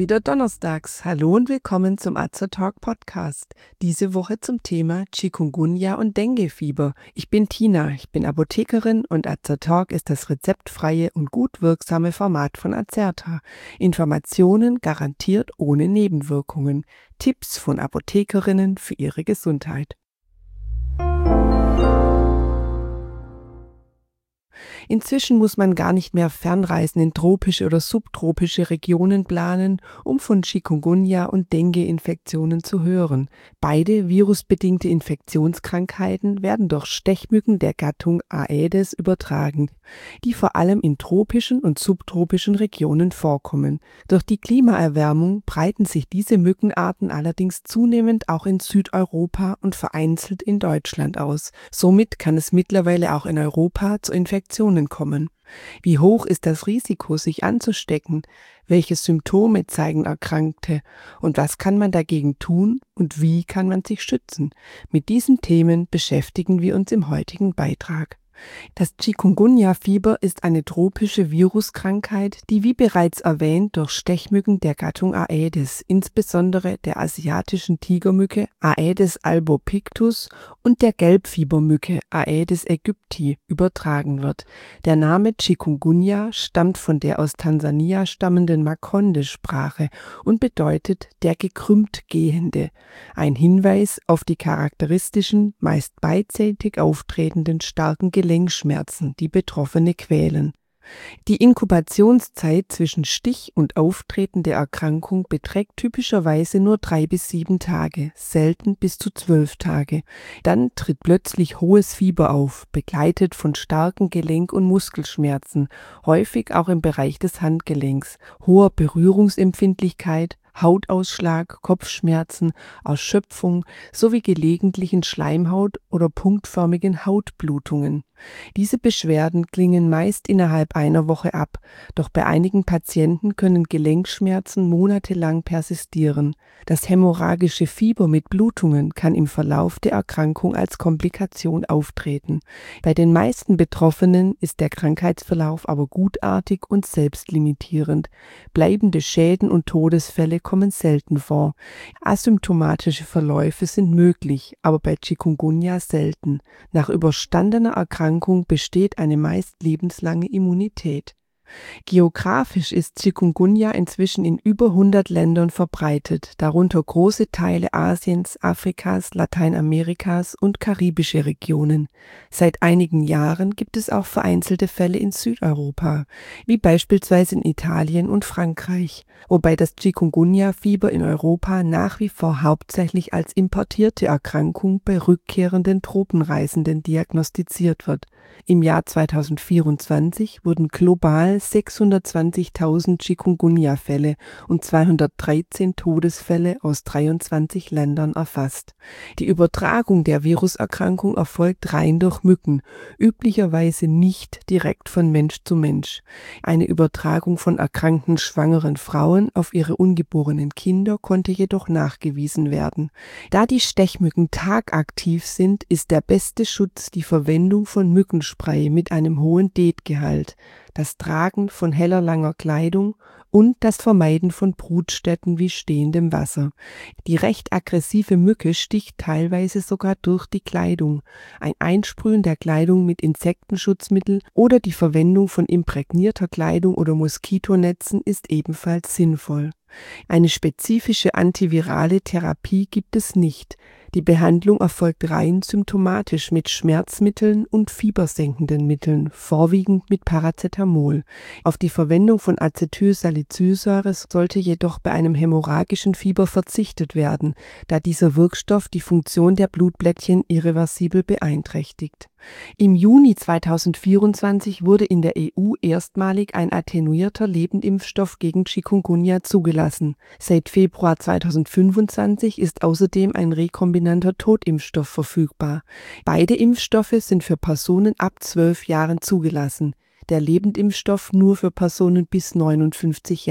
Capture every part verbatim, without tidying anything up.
wieder donnerstags. Hallo und willkommen zum Azertalk Podcast. Diese Woche zum Thema Chikungunya und Dengue-Fieber. Ich bin Tina, ich bin Apothekerin und Azertalk ist das rezeptfreie und gut wirksame Format von Azerta. Informationen garantiert ohne Nebenwirkungen. Tipps von Apothekerinnen für ihre Gesundheit. Inzwischen muss man gar nicht mehr Fernreisen in tropische oder subtropische Regionen planen, um von Chikungunya und Dengue-Infektionen zu hören. Beide virusbedingte Infektionskrankheiten werden durch Stechmücken der Gattung Aedes übertragen, die vor allem in tropischen und subtropischen Regionen vorkommen. Durch die Klimaerwärmung breiten sich diese Mückenarten allerdings zunehmend auch in Südeuropa und vereinzelt in Deutschland aus. Somit kann es mittlerweile auch in Europa zu Infektionen kommen. Wie hoch ist das Risiko, sich anzustecken? Welche Symptome zeigen Erkrankte? Und was kann man dagegen tun? Und wie kann man sich schützen? Mit diesen Themen beschäftigen wir uns im heutigen Beitrag. Das Chikungunya-Fieber ist eine tropische Viruskrankheit, die wie bereits erwähnt durch Stechmücken der Gattung Aedes, insbesondere der asiatischen Tigermücke Aedes albopictus und der Gelbfiebermücke Aedes aegypti übertragen wird. Der Name Chikungunya stammt von der aus Tansania stammenden Makonde-Sprache und bedeutet der gekrümmt Gehende, ein Hinweis auf die charakteristischen, meist beidseitig auftretenden starken Gelenkschmerzen, die Betroffene quälen. Die Inkubationszeit zwischen Stich und Auftreten der Erkrankung beträgt typischerweise nur drei bis sieben Tage, selten bis zu zwölf Tage. Dann tritt plötzlich hohes Fieber auf, begleitet von starken Gelenk- und Muskelschmerzen, häufig auch im Bereich des Handgelenks, hoher Berührungsempfindlichkeit, Hautausschlag, Kopfschmerzen, Erschöpfung sowie gelegentlichen Schleimhaut- oder punktförmigen Hautblutungen. Diese Beschwerden klingen meist innerhalb einer Woche ab, doch bei einigen Patienten können Gelenkschmerzen monatelang persistieren. Das hämorrhagische Fieber mit Blutungen kann im Verlauf der Erkrankung als Komplikation auftreten. Bei den meisten Betroffenen ist der Krankheitsverlauf aber gutartig und selbstlimitierend. Bleibende Schäden und Todesfälle kommen selten vor. Asymptomatische Verläufe sind möglich, aber bei Chikungunya selten. Nach überstandener Erkrankung besteht eine meist lebenslange Immunität. Geografisch ist Chikungunya inzwischen in über hundert Ländern verbreitet, darunter große Teile Asiens, Afrikas, Lateinamerikas und karibische Regionen. Seit einigen Jahren gibt es auch vereinzelte Fälle in Südeuropa, wie beispielsweise in Italien und Frankreich, wobei das Chikungunya-Fieber in Europa nach wie vor hauptsächlich als importierte Erkrankung bei rückkehrenden Tropenreisenden diagnostiziert wird. Im Jahr zweitausendvierundzwanzig wurden global sechshundertzwanzigtausend Chikungunya-Fälle und zweihundertdreizehn Todesfälle aus dreiundzwanzig Ländern erfasst. Die Übertragung der Viruserkrankung erfolgt rein durch Mücken, üblicherweise nicht direkt von Mensch zu Mensch. Eine Übertragung von erkrankten schwangeren Frauen auf ihre ungeborenen Kinder konnte jedoch nachgewiesen werden. Da die Stechmücken tagaktiv sind, ist der beste Schutz die Verwendung von Mückenspray mit einem hohen DEET-Gehalt, das Tragen von heller langer Kleidung und das Vermeiden von Brutstätten wie stehendem Wasser. Die recht aggressive Mücke sticht teilweise sogar durch die Kleidung. Ein Einsprühen der Kleidung mit Insektenschutzmittel oder die Verwendung von imprägnierter Kleidung oder Moskitonetzen ist ebenfalls sinnvoll. Eine spezifische antivirale Therapie gibt es nicht. Die Behandlung erfolgt rein symptomatisch mit Schmerzmitteln und fiebersenkenden Mitteln, vorwiegend mit Paracetamol. Auf die Verwendung von Acetylsalicylsäure sollte jedoch bei einem hämorrhagischen Fieber verzichtet werden, da dieser Wirkstoff die Funktion der Blutblättchen irreversibel beeinträchtigt. Im Juni zweitausendvierundzwanzig wurde in der E U erstmalig ein attenuierter Lebendimpfstoff gegen Chikungunya zugelassen. Seit Februar zweitausendfünfundzwanzig ist außerdem ein rekombinanter Totimpfstoff verfügbar. Beide Impfstoffe sind für Personen ab zwölf Jahren zugelassen. Der Lebendimpfstoff nur für Personen bis neunundfünfzig Jahre.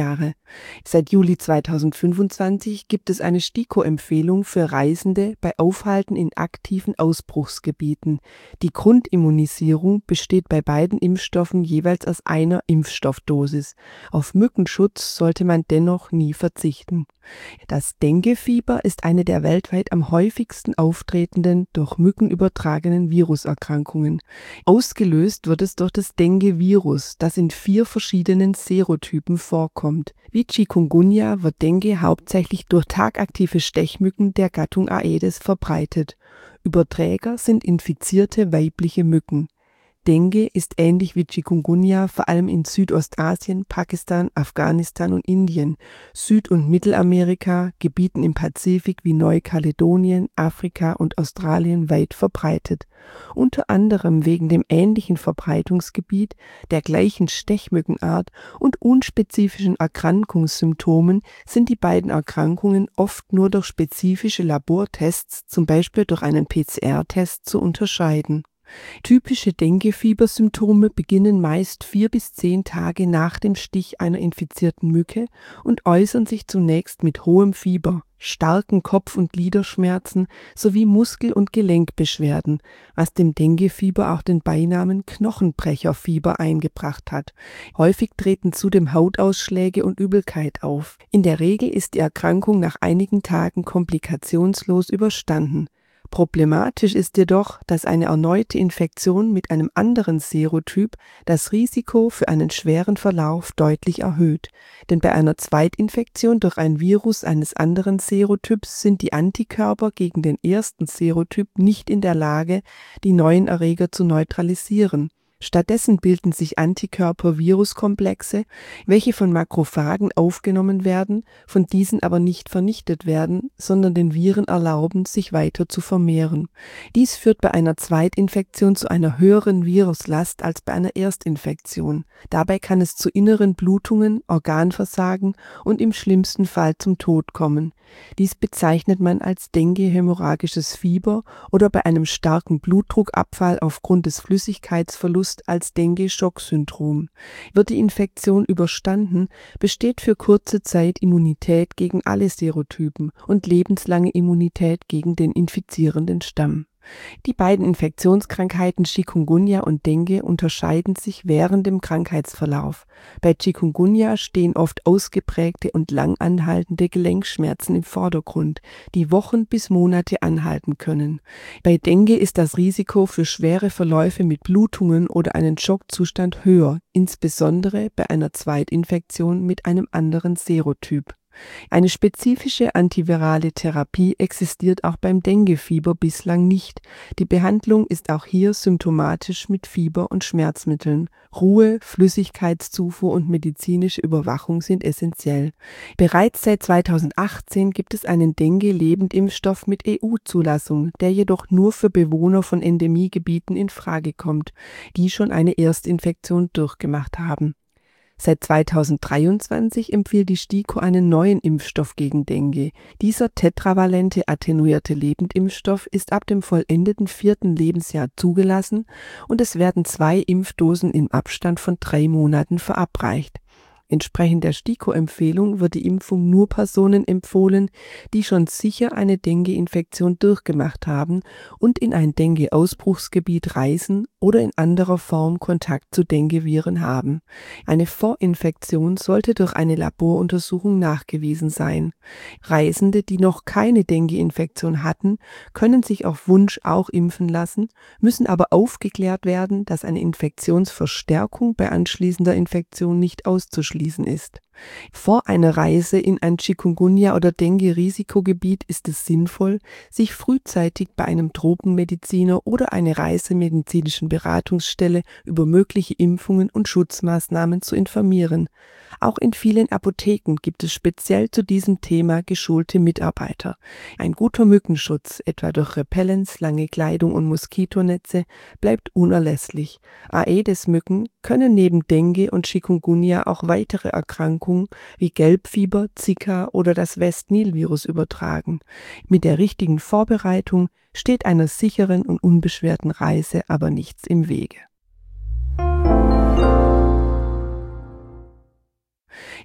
Seit Juli zweitausendfünfundzwanzig gibt es eine STIKO-Empfehlung für Reisende bei Aufhalten in aktiven Ausbruchsgebieten. Die Grundimmunisierung besteht bei beiden Impfstoffen jeweils aus einer Impfstoffdosis. Auf Mückenschutz sollte man dennoch nie verzichten. Das Denguefieber ist eine der weltweit am häufigsten auftretenden, durch Mücken übertragenen Viruserkrankungen. Ausgelöst wird es durch das Dengue-Virus, das in vier verschiedenen Serotypen vorkommt. Wie Chikungunya wird Dengue hauptsächlich durch tagaktive Stechmücken der Gattung Aedes verbreitet. Überträger sind infizierte weibliche Mücken. Dengue ist ähnlich wie Chikungunya vor allem in Südostasien, Pakistan, Afghanistan und Indien, Süd- und Mittelamerika, Gebieten im Pazifik wie Neukaledonien, Afrika und Australien weit verbreitet. Unter anderem wegen dem ähnlichen Verbreitungsgebiet, der gleichen Stechmückenart und unspezifischen Erkrankungssymptomen sind die beiden Erkrankungen oft nur durch spezifische Labortests, zum Beispiel durch einen P C R-Test, zu unterscheiden. Typische Dengue-Fiebersymptome beginnen meist vier bis zehn Tage nach dem Stich einer infizierten Mücke und äußern sich zunächst mit hohem Fieber, starken Kopf- und Gliederschmerzen sowie Muskel- und Gelenkbeschwerden, was dem Denguefieber auch den Beinamen Knochenbrecherfieber eingebracht hat. Häufig treten zudem Hautausschläge und Übelkeit auf. In der Regel ist die Erkrankung nach einigen Tagen komplikationslos überstanden. Problematisch ist jedoch, dass eine erneute Infektion mit einem anderen Serotyp das Risiko für einen schweren Verlauf deutlich erhöht. Denn bei einer Zweitinfektion durch ein Virus eines anderen Serotyps sind die Antikörper gegen den ersten Serotyp nicht in der Lage, die neuen Erreger zu neutralisieren. Stattdessen bilden sich Antikörper-Viruskomplexe, welche von Makrophagen aufgenommen werden, von diesen aber nicht vernichtet werden, sondern den Viren erlauben, sich weiter zu vermehren. Dies führt bei einer Zweitinfektion zu einer höheren Viruslast als bei einer Erstinfektion. Dabei kann es zu inneren Blutungen, Organversagen und im schlimmsten Fall zum Tod kommen. Dies bezeichnet man als Dengue-hämorrhagisches Fieber oder bei einem starken Blutdruckabfall aufgrund des Flüssigkeitsverlusts als Dengue-Schock-Syndrom. Wird die Infektion überstanden, besteht für kurze Zeit Immunität gegen alle Serotypen und lebenslange Immunität gegen den infizierenden Stamm. Die beiden Infektionskrankheiten Chikungunya und Dengue unterscheiden sich während dem Krankheitsverlauf. Bei Chikungunya stehen oft ausgeprägte und lang anhaltende Gelenkschmerzen im Vordergrund, die Wochen bis Monate anhalten können. Bei Dengue ist das Risiko für schwere Verläufe mit Blutungen oder einen Schockzustand höher, insbesondere bei einer Zweitinfektion mit einem anderen Serotyp. Eine spezifische antivirale Therapie existiert auch beim Denguefieber bislang nicht. Die Behandlung ist auch hier symptomatisch mit Fieber und Schmerzmitteln. Ruhe, Flüssigkeitszufuhr und medizinische Überwachung sind essentiell. Bereits seit zweitausendachtzehn gibt es einen Dengue-Lebendimpfstoff mit E U-Zulassung, der jedoch nur für Bewohner von Endemiegebieten in Frage kommt, die schon eine Erstinfektion durchgemacht haben. Seit zweitausenddreiundzwanzig empfiehlt die STIKO einen neuen Impfstoff gegen Dengue. Dieser tetravalente attenuierte Lebendimpfstoff ist ab dem vollendeten vierten Lebensjahr zugelassen und es werden zwei Impfdosen im Abstand von drei Monaten verabreicht. Entsprechend der STIKO-Empfehlung wird die Impfung nur Personen empfohlen, die schon sicher eine Dengue-Infektion durchgemacht haben und in ein Dengue-Ausbruchsgebiet reisen oder in anderer Form Kontakt zu Dengue-Viren haben. Eine Vorinfektion sollte durch eine Laboruntersuchung nachgewiesen sein. Reisende, die noch keine Dengue-Infektion hatten, können sich auf Wunsch auch impfen lassen, müssen aber aufgeklärt werden, dass eine Infektionsverstärkung bei anschließender Infektion nicht auszuschließen ist. Vor einer Reise in ein Chikungunya- oder Dengue-Risikogebiet ist es sinnvoll, sich frühzeitig bei einem Tropenmediziner oder einer reisemedizinischen Beratungsstelle über mögliche Impfungen und Schutzmaßnahmen zu informieren. Auch in vielen Apotheken gibt es speziell zu diesem Thema geschulte Mitarbeiter. Ein guter Mückenschutz, etwa durch Repellents, lange Kleidung und Moskitonetze, bleibt unerlässlich. Aedes-Mücken können neben Dengue und Chikungunya auch weitere Erkrankungen wie Gelbfieber, Zika oder das West-Nil-Virus übertragen. Mit der richtigen Vorbereitung steht einer sicheren und unbeschwerten Reise aber nichts im Wege.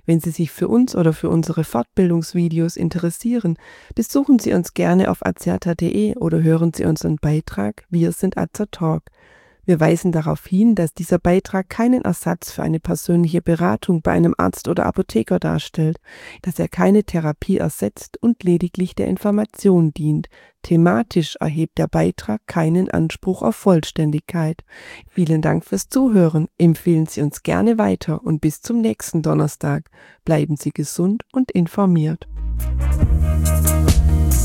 Wenn Sie sich für uns oder für unsere Fortbildungsvideos interessieren, besuchen Sie uns gerne auf azerta punkt de oder hören Sie unseren Beitrag Wir sind Azertalk. Wir weisen darauf hin, dass dieser Beitrag keinen Ersatz für eine persönliche Beratung bei einem Arzt oder Apotheker darstellt, dass er keine Therapie ersetzt und lediglich der Information dient. Thematisch erhebt der Beitrag keinen Anspruch auf Vollständigkeit. Vielen Dank fürs Zuhören. Empfehlen Sie uns gerne weiter und bis zum nächsten Donnerstag. Bleiben Sie gesund und informiert.